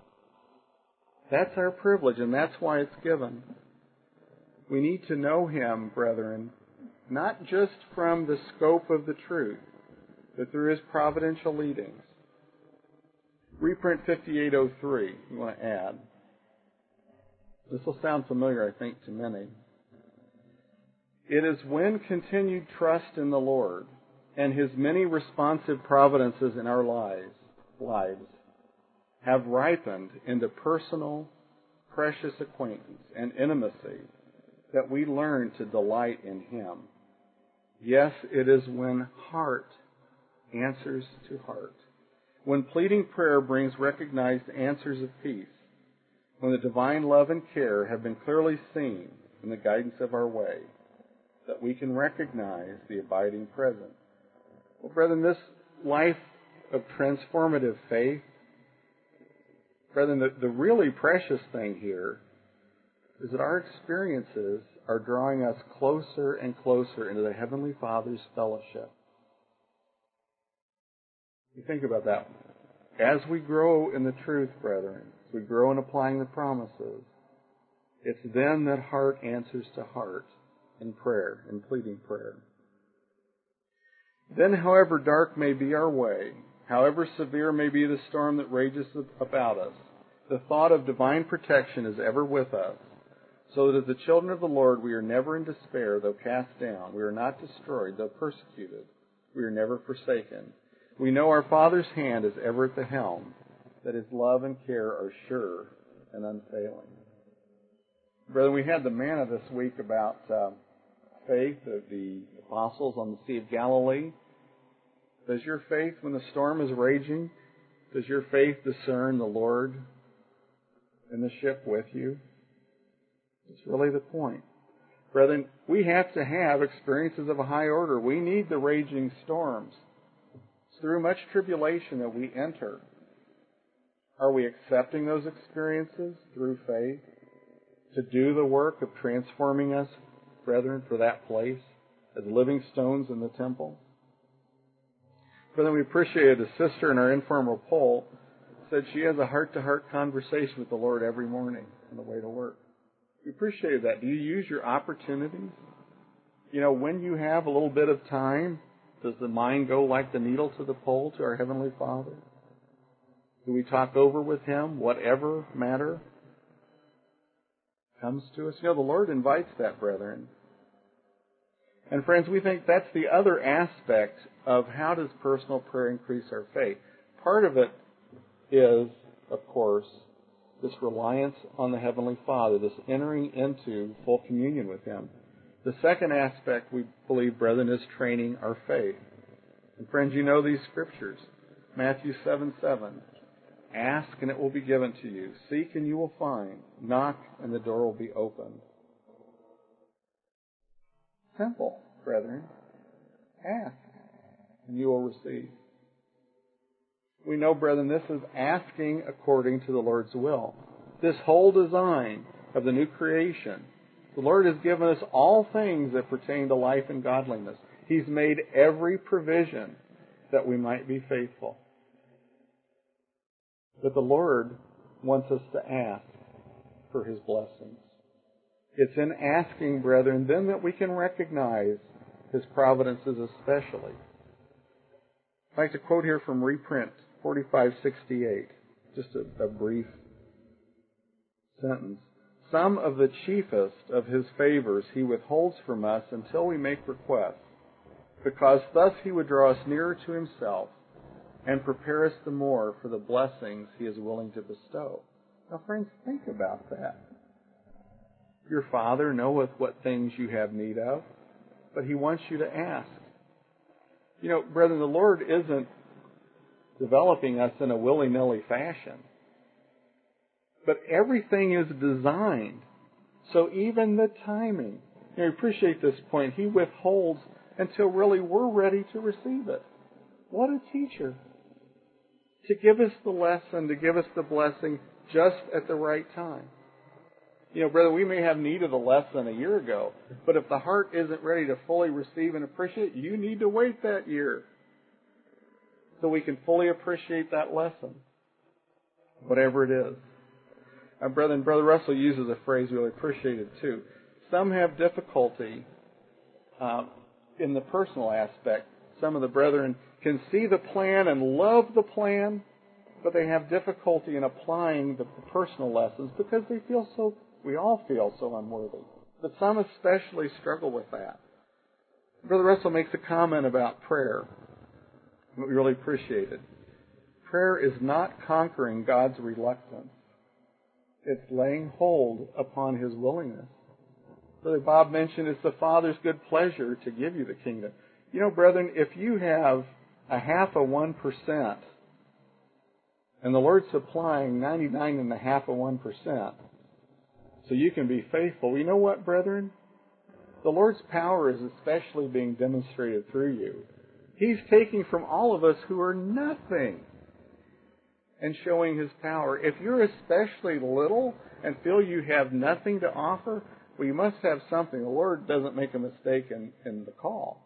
That's our privilege, and that's why it's given. We need to know Him, brethren, not just from the scope of the truth, but through His providential leadings. Reprint 5803, you want to add. This will sound familiar, I think, to many. "It is when continued trust in the Lord and His many responsive providences in our lives have ripened into personal, precious acquaintance and intimacy that we learn to delight in Him. Yes, it is when heart answers to heart, when pleading prayer brings recognized answers of peace, when the divine love and care have been clearly seen in the guidance of our way, that we can recognize the abiding presence." Well, brethren, this life of transformative faith, brethren, the really precious thing here is that our experiences are drawing us closer and closer into the Heavenly Father's fellowship. You think about that. As we grow in the truth, brethren, as we grow in applying the promises, it's then that heart answers to heart in prayer, in pleading prayer. Then, however dark may be our way, however severe may be the storm that rages about us, the thought of divine protection is ever with us, so that as the children of the Lord we are never in despair, though cast down. We are not destroyed, though persecuted. We are never forsaken. We know our Father's hand is ever at the helm, that His love and care are sure and unfailing. Brethren, we had the manna this week about faith of the apostles on the Sea of Galilee. Does your faith, when the storm is raging, does your faith discern the Lord in the ship with you? It's really the point. Brethren, we have to have experiences of a high order. We need the raging storms. It's through much tribulation that we enter. Are we accepting those experiences through faith to do the work of transforming us, brethren, for that place as living stones in the temple? Brethren, we appreciated a sister in our informal poll said she has a heart-to-heart conversation with the Lord every morning on the way to work. We appreciated that. Do you use your opportunities? You know, when you have a little bit of time, does the mind go like the needle to the pole to our Heavenly Father? Do we talk over with Him whatever matter comes to us? You know, the Lord invites that, brethren. And friends, we think that's the other aspect of how does personal prayer increase our faith. Part of it is, of course, this reliance on the Heavenly Father, this entering into full communion with Him. The second aspect, we believe, brethren, is training our faith. And friends, you know these scriptures. Matthew 7:7. Ask and it will be given to you. Seek and you will find. Knock and the door will be opened. Simple, brethren. Ask and you will receive. We know, brethren, this is asking according to the Lord's will. This whole design of the new creation. The Lord has given us all things that pertain to life and godliness. He's made every provision that we might be faithful. But the Lord wants us to ask for His blessings. It's in asking, brethren, then that we can recognize His providences especially. I'd like to quote here from reprint 4568, just a brief sentence. Some of the chiefest of His favors He withholds from us until we make request, because thus He would draw us nearer to Himself and prepare us the more for the blessings He is willing to bestow. Now, friends, think about that. Your Father knoweth what things you have need of, but He wants you to ask. You know, brethren, the Lord isn't developing us in a willy-nilly fashion. But everything is designed. So even the timing. You know, appreciate this point. He withholds until really we're ready to receive it. What a teacher. To give us the lesson, to give us the blessing just at the right time. You know, brother, we may have need of the lesson a year ago, but if the heart isn't ready to fully receive and appreciate, you need to wait that year so we can fully appreciate that lesson, whatever it is. Brother Russell uses a phrase we really appreciated too. Some have difficulty in the personal aspect. Some of the brethren can see the plan and love the plan, but they have difficulty in applying the personal lessons because we all feel so unworthy. But some especially struggle with that. Brother Russell makes a comment about prayer, what we really appreciated. Prayer is not conquering God's reluctance. It's laying hold upon His willingness. Brother Bob mentioned it's the Father's good pleasure to give you the kingdom. You know, brethren, if you have 0.5% and the Lord's supplying 99.5%, so you can be faithful, you know what, brethren? The Lord's power is especially being demonstrated through you. He's taking from all of us who are nothing and showing His power. If you're especially little and feel you have nothing to offer, well, you must have something. The Lord doesn't make a mistake in the call.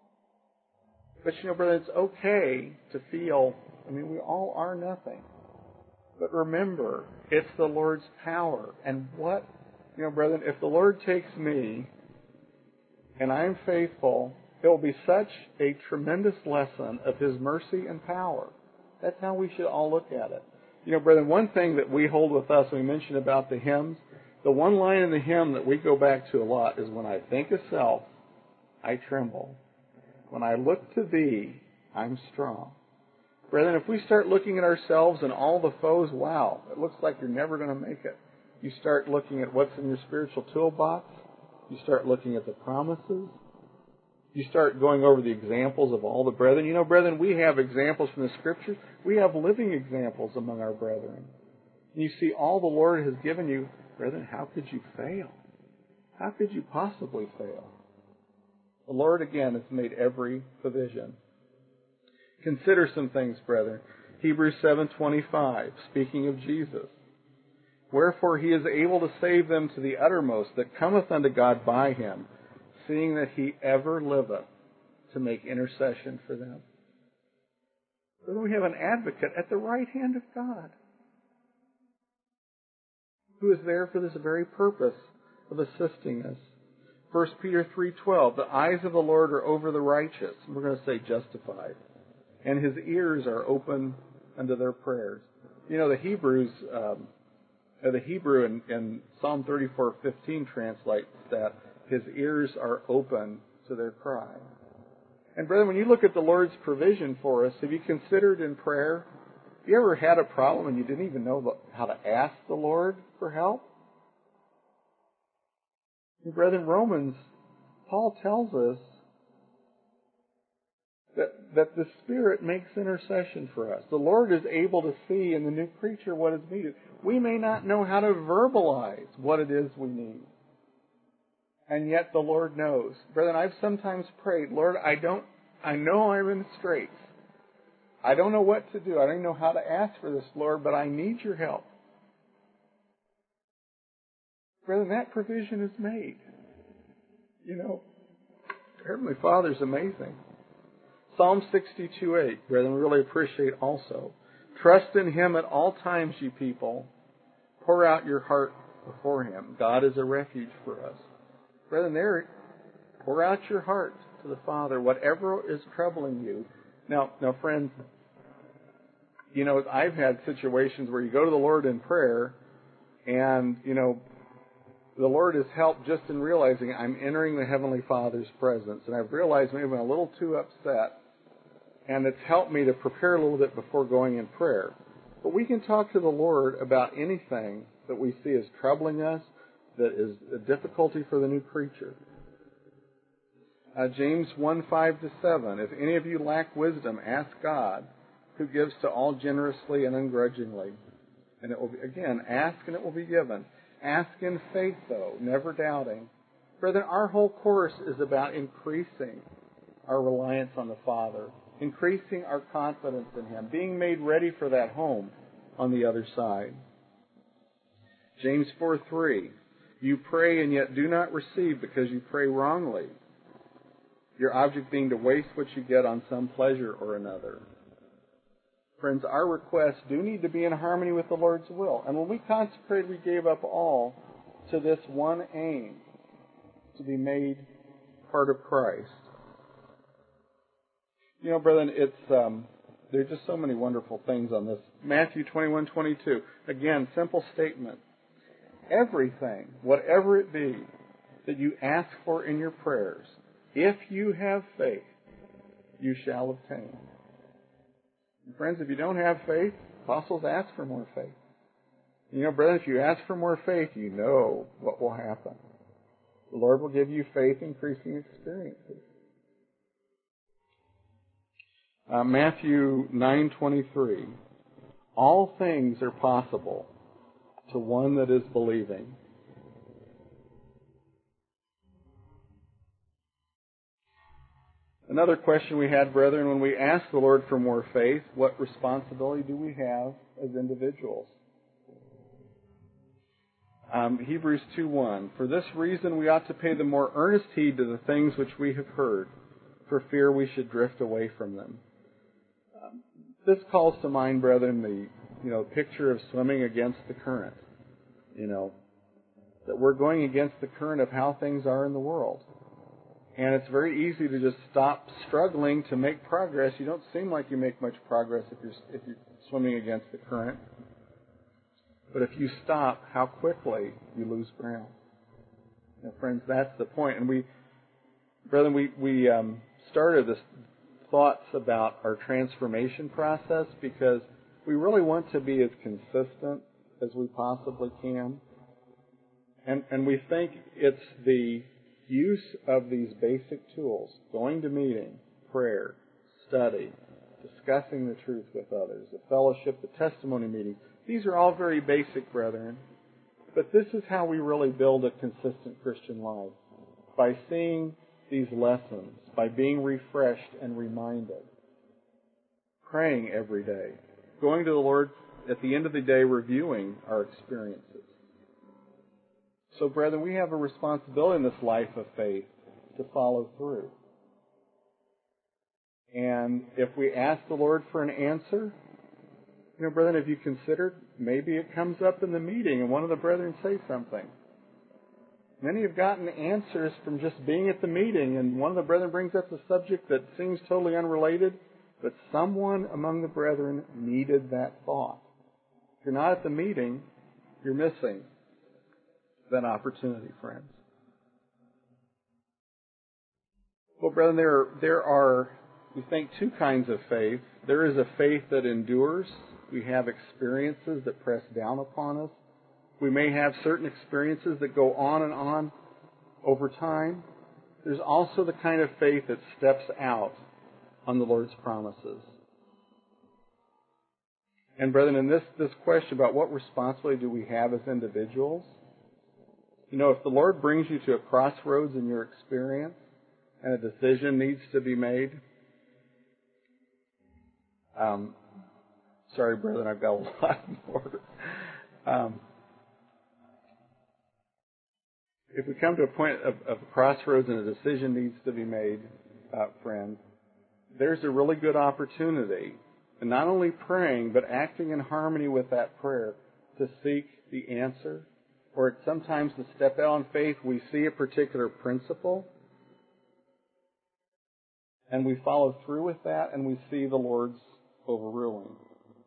But, you know, brother, it's okay to feel, we all are nothing. But remember, it's the Lord's power. And brethren, if the Lord takes me and I'm faithful It will be such a tremendous lesson of His mercy and power. That's how we should all look at it. You know, brethren, one thing that we hold with us, we mentioned about the hymns, the one line in the hymn that we go back to a lot is, when I think of self, I tremble. When I look to Thee, I'm strong. Brethren, if we start looking at ourselves and all the foes, wow, it looks like you're never going to make it. You start looking at what's in your spiritual toolbox. You start looking at the promises. You start going over the examples of all the brethren. You know, brethren, we have examples from the Scriptures. We have living examples among our brethren. And you see all the Lord has given you. Brethren, how could you fail? How could you possibly fail? The Lord, again, has made every provision. Consider some things, brethren. Hebrews 7:25, speaking of Jesus. Wherefore He is able to save them to the uttermost that cometh unto God by Him, seeing that He ever liveth to make intercession for them. But we have an advocate at the right hand of God, who is there for this very purpose of assisting us. 1 Peter 3:12, the eyes of the Lord are over the righteous. We're going to say justified. And His ears are open unto their prayers. You know, the Hebrew in Psalm 34:15 translates that His ears are open to their cry. And brethren, when you look at the Lord's provision for us, have you considered in prayer, have you ever had a problem and you didn't even know how to ask the Lord for help? And brethren, Romans, Paul tells us that the Spirit makes intercession for us. The Lord is able to see in the new creature what is needed. We may not know how to verbalize what it is we need. And yet the Lord knows. Brethren, I've sometimes prayed, Lord, I know I'm in straits. I don't know what to do. I don't even know how to ask for this, Lord, but I need your help. Brethren, that provision is made. You know, Heavenly Father's amazing. Psalm 62:8, brethren, we really appreciate also. Trust in Him at all times, ye people. Pour out your heart before Him. God is a refuge for us. Brethren, there, pour out your heart to the Father, whatever is troubling you. Now, friends, you know, I've had situations where you go to the Lord in prayer, and, you know, the Lord has helped just in realizing I'm entering the Heavenly Father's presence. And I've realized maybe I'm a little too upset. And it's helped me to prepare a little bit before going in prayer. But we can talk to the Lord about anything that we see as troubling us, that is a difficulty for the new creature. James 1:5-7, if any of you lack wisdom, ask God, who gives to all generously and ungrudgingly. And it will be, again, ask and it will be given. Ask in faith, though, never doubting. Brethren, our whole course is about increasing our reliance on the Father, increasing our confidence in Him, being made ready for that home on the other side. James 4:3, you pray and yet do not receive because you pray wrongly, your object being to waste what you get on some pleasure or another. Friends, our requests do need to be in harmony with the Lord's will. And when we consecrated, we gave up all to this one aim, to be made part of Christ. You know, brethren, there are just so many wonderful things on this. Matthew 21:22. Again, simple statement. Everything, whatever it be, that you ask for in your prayers, if you have faith, you shall obtain. And friends, if you don't have faith, apostles ask for more faith. You know, brethren, if you ask for more faith, you know what will happen. The Lord will give you faith increasing experiences. Matthew 9:23. All things are possible to one that is believing. Another question we had, brethren, when we ask the Lord for more faith, what responsibility do we have as individuals? Hebrews 2:1. For this reason we ought to pay the more earnest heed to the things which we have heard, for fear we should drift away from them. This calls to mind, brethren, the picture of swimming against the current. That we're going against the current of how things are in the world. And it's very easy to just stop struggling to make progress. You don't seem like you make much progress if you're swimming against the current. But if you stop, how quickly you lose ground. Now, friends, that's the point. And we started this thoughts about our transformation process because we really want to be as consistent as we possibly can. And we think it's the use of these basic tools, going to meeting, prayer, study, discussing the truth with others, the fellowship, the testimony meeting. These are all very basic, brethren. But this is how we really build a consistent Christian life. By seeing these lessons, by being refreshed and reminded. Praying every day. Going to the Lord at the end of the day, reviewing our experiences. So, brethren, we have a responsibility in this life of faith to follow through. And if we ask the Lord for an answer, brethren, have you considered maybe it comes up in the meeting and one of the brethren say something? Many have gotten answers from just being at the meeting, and one of the brethren brings up a subject that seems totally unrelated, but someone among the brethren needed that thought. If you're not at the meeting, you're missing that opportunity, friends. Well, brethren, there are, we think, two kinds of faith. There is a faith that endures. We have experiences that press down upon us. We may have certain experiences that go on and on over time. There's also the kind of faith that steps out on the Lord's promises. And brethren, in this question about what responsibility do we have as individuals, if the Lord brings you to a crossroads in your experience and a decision needs to be made, sorry, brethren, I've got a lot more. If we come to a point of crossroads and a decision needs to be made, friends, there's a really good opportunity, and not only praying, but acting in harmony with that prayer to seek the answer, or sometimes to step out in faith. We see a particular principle, and we follow through with that, and we see the Lord's overruling.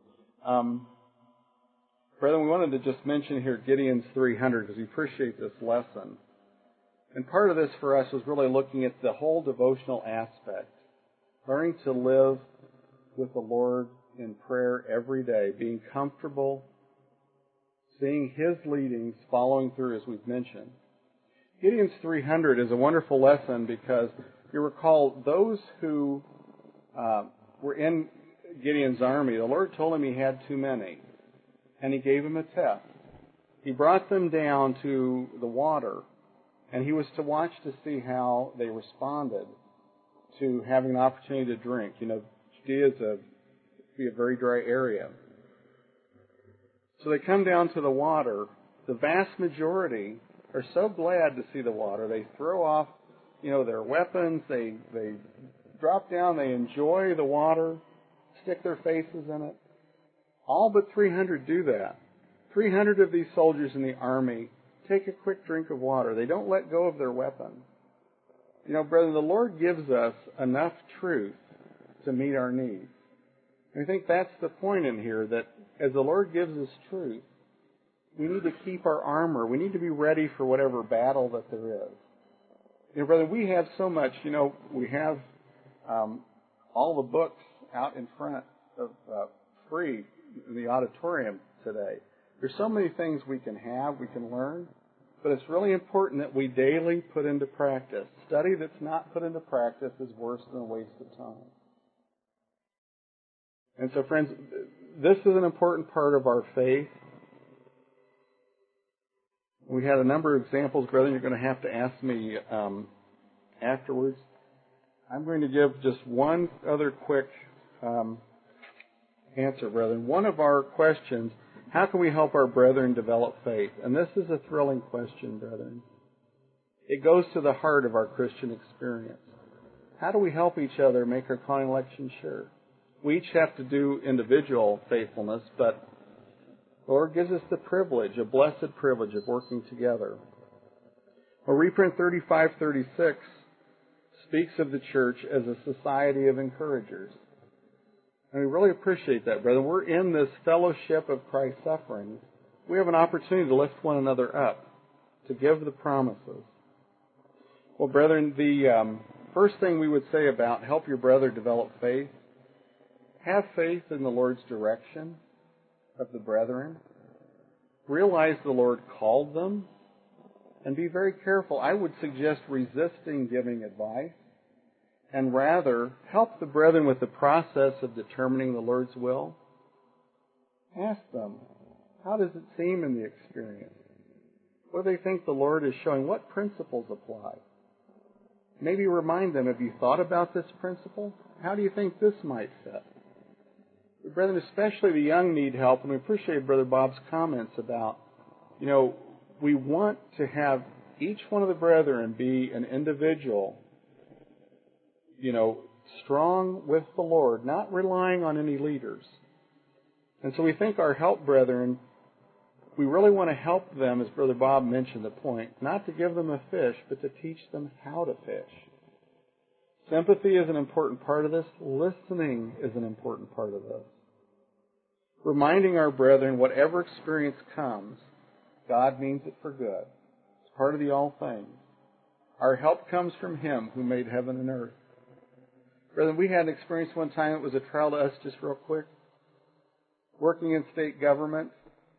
Brethren, we wanted to just mention here Gideon's 300 because we appreciate this lesson. And part of this for us was really looking at the whole devotional aspect, learning to live with the Lord in prayer every day, being comfortable, seeing His leadings, following through as we've mentioned. Gideon's 300 is a wonderful lesson because you recall those who were in Gideon's army, the Lord told him he had too many. And He gave him a test. He brought them down to the water, and he was to watch to see how they responded to having an opportunity to drink. Judea is a very dry area. So they come down to the water. The vast majority are so glad to see the water. They throw off, their weapons. They drop down. They enjoy the water, stick their faces in it. All but 300 do that. 300 of these soldiers in the army take a quick drink of water. They don't let go of their weapon. Brethren, the Lord gives us enough truth to meet our needs. And I think that's the point in here, that as the Lord gives us truth, we need to keep our armor. We need to be ready for whatever battle that there is. Brethren, we have so much. We have all the books out in front of free in the auditorium today. There's so many things we can have, we can learn, but it's really important that we daily put into practice. Study that's not put into practice is worse than a waste of time. And so, friends, this is an important part of our faith. We had a number of examples, brethren. You're going to have to ask me afterwards. I'm going to give just one other quick answer, brethren. One of our questions, how can we help our brethren develop faith? And this is a thrilling question, brethren. It goes to the heart of our Christian experience. How do we help each other make our calling election sure? We each have to do individual faithfulness, but the Lord gives us the privilege, a blessed privilege of working together. Well, reprint 3536 speaks of the church as a society of encouragers. And we really appreciate that, brethren. We're in this fellowship of Christ's sufferings. We have an opportunity to lift one another up, to give the promises. Well, brethren, the first thing we would say about help your brother develop faith, have faith in the Lord's direction of the brethren. Realize the Lord called them, and be very careful. I would suggest resisting giving advice, and rather help the brethren with the process of determining the Lord's will. Ask them, how does it seem in the experience? What do they think the Lord is showing? What principles apply? Maybe remind them, have you thought about this principle? How do you think this might fit? But brethren, especially the young need help, and we appreciate Brother Bob's comments about, we want to have each one of the brethren be an individual, strong with the Lord, not relying on any leaders. And so we think our help brethren, we really want to help them, as Brother Bob mentioned the point, not to give them a fish, but to teach them how to fish. Sympathy is an important part of this. Listening is an important part of this. Reminding our brethren, whatever experience comes, God means it for good. It's part of the all things. Our help comes from Him who made heaven and earth. Brethren, we had an experience one time, it was a trial to us, just real quick. Working in state government,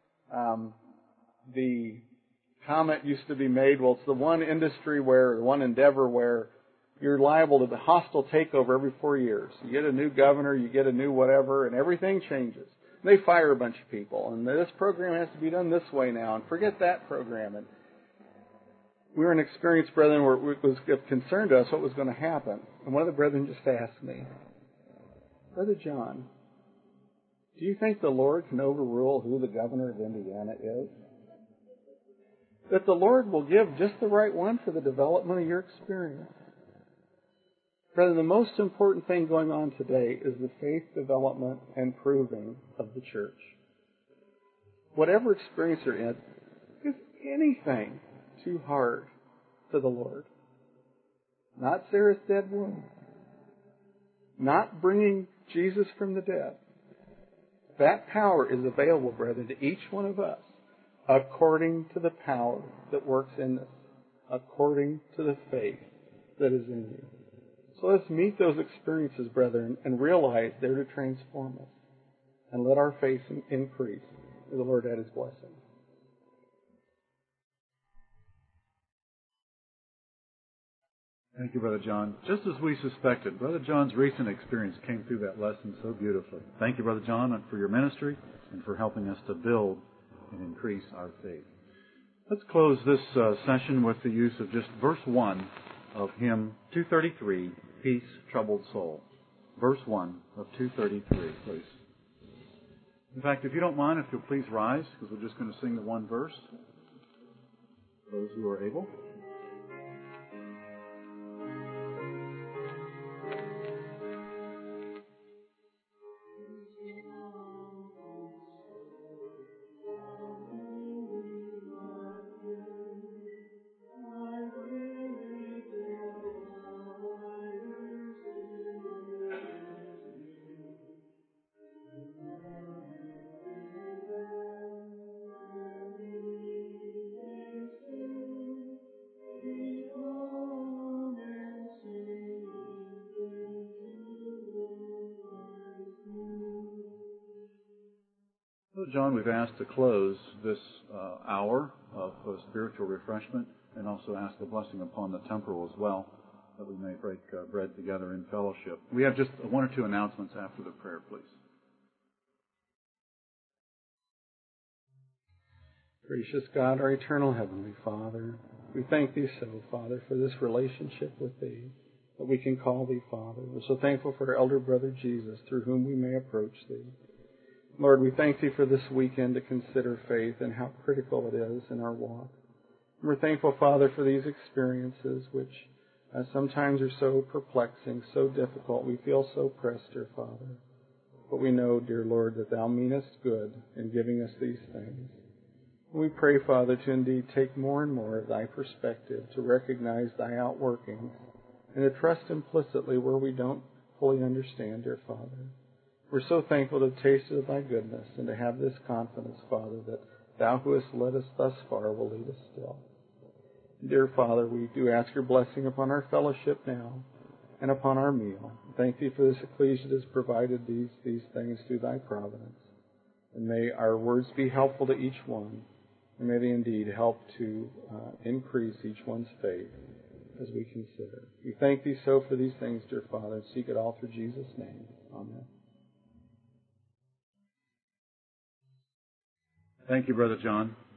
the comment used to be made, well, it's the one endeavor where you're liable to the hostile takeover every 4 years. You get a new governor, you get a new whatever, and everything changes. And they fire a bunch of people, and this program has to be done this way now, and forget that program. And we were in an experience, brethren, where it was of concern to us what was going to happen. And one of the brethren just asked me, Brother John, do you think the Lord can overrule who the governor of Indiana is? That the Lord will give just the right one for the development of your experience. Brethren, the most important thing going on today is the faith development and proving of the church. Whatever experience you're in, is anything too hard for the Lord? Not Sarah's dead womb. Not bringing Jesus from the dead. That power is available, brethren, to each one of us according to the power that works in us, according to the faith that is in you. So let's meet those experiences, brethren, and realize they're to transform us. And let our faith increase. May the Lord add His blessing. Thank you, Brother John. Just as we suspected, Brother John's recent experience came through that lesson so beautifully. Thank you, Brother John, for your ministry and for helping us to build and increase our faith. Let's close this session with the use of just verse 1 of hymn 233, Peace, Troubled Soul. Verse 1 of 233, please. In fact, if you don't mind, if you'll please rise, because we're just going to sing the one verse. Those who are able. John, we've asked to close this hour of spiritual refreshment and also ask a blessing upon the temporal as well, that we may break bread together in fellowship. We have just one or two announcements after the prayer, please. Gracious God, our eternal Heavenly Father, we thank Thee so, Father, for this relationship with Thee, that we can call Thee Father. We're so thankful for our elder brother Jesus, through whom we may approach Thee. Lord, we thank Thee for this weekend to consider faith and how critical it is in our walk. And we're thankful, Father, for these experiences which sometimes are so perplexing, so difficult. We feel so pressed, dear Father. But we know, dear Lord, that Thou meanest good in giving us these things. And we pray, Father, to indeed take more and more of Thy perspective, to recognize Thy outworkings, and to trust implicitly where we don't fully understand, dear Father. We're so thankful to have tasted of Thy goodness and to have this confidence, Father, that Thou who hast led us thus far will lead us still. Dear Father, we do ask Your blessing upon our fellowship now and upon our meal. Thank Thee for this ecclesia that has provided these things through Thy providence. And may our words be helpful to each one, and may they indeed help to increase each one's faith as we consider. We thank Thee so for these things, dear Father, and seek it all through Jesus' name. Amen. Thank you, Brother John.